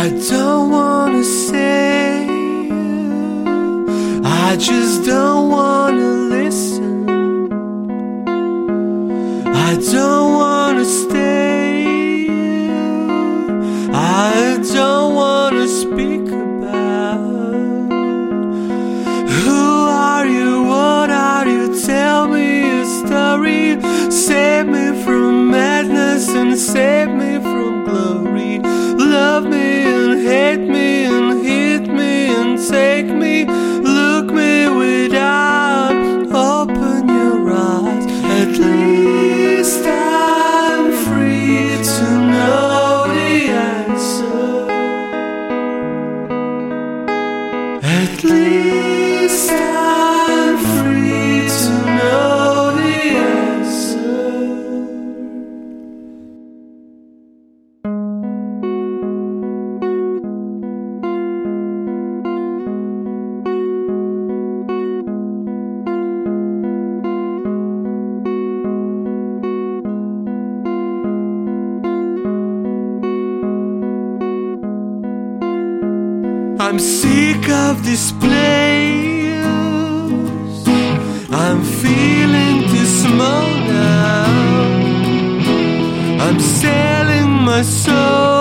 I don't wanna say, I just don't wanna listen. I don't wanna stay, I don't wanna speak about. Who are you, what are you, tell me a story. Save me from madness and save me from glory. Love me and hate me and hit me and take me. Look me without, open your eyes. At least I'm free to know the answer. At least I'm free to know the answer. I'm sick of this place, I'm feeling too small now. I'm selling my soul